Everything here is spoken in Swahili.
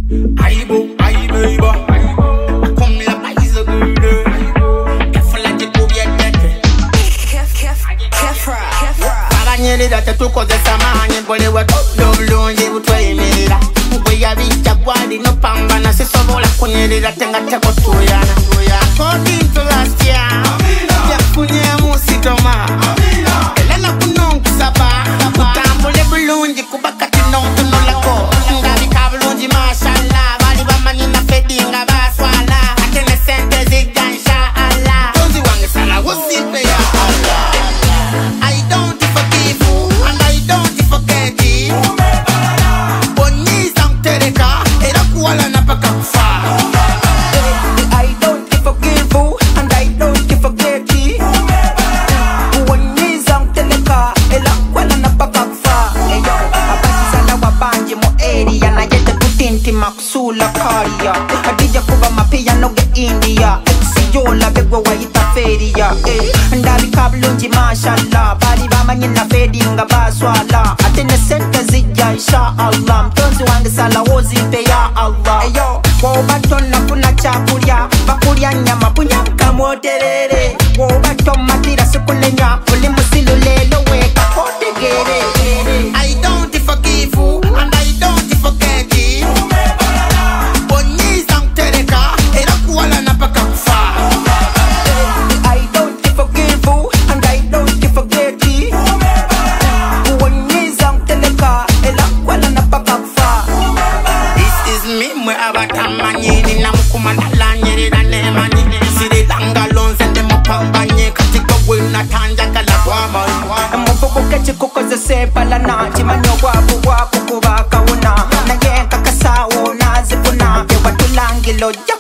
Aibo, aibo, come la paise good. Careful like you go get that. Careful. Abanyeri da tetuko de samanye bole wa dobulungi butwemera. Mugwe yabicha gwali no pamba na sisobola kunyerera tenga teko tuyana. According to last year, yakunye musitoma. Elena kunonku saba, utambule bulungi kubaka tinonto nolako. Ngabi kabulungi mashallah, bali bamanyi na fedinga baswala. Atene sente ziga inshallah. Tozi wange sala wosipe ya Allah. I don't forgive you and I don't forget you. Boni samtereka, era kuala na paka kufa. I don't forgive you and I don't forget you. Boni samtereka, era kuala na paka kufa. Abasi sana wabanji mo area na yete kutinti makusula karia. Adija kuba mapia noge India. Yola begwa waita feria. Ndabi kabulungi mashallah. Bali bamanyi na fedinga baswala. Atene sente zija inshallah. Mtonzi wange sala wozimpe ya Allah. Eyo, wobato nafuna chakulya. Bakulya nyama punyaka mwoterere. Wobato matira sikulenya. Uli musilu lelo weka kotegere. I don't forgive you and I don't forget you. Boni samtereka, era kuala na paka kufa. I don't forgive you and I don't forget you. Boni samtereka, era kuala na paka kufa. This is me mwe abatamanye ni namukumandala nyerera nemani. Siri langalon sende mupambanye katika wina tanja kala kwama. Mufuku kechi kukoze sepala na chimanyo wapu kubaka una. Na yenka kasawo na zipuna. Yewa tulangilo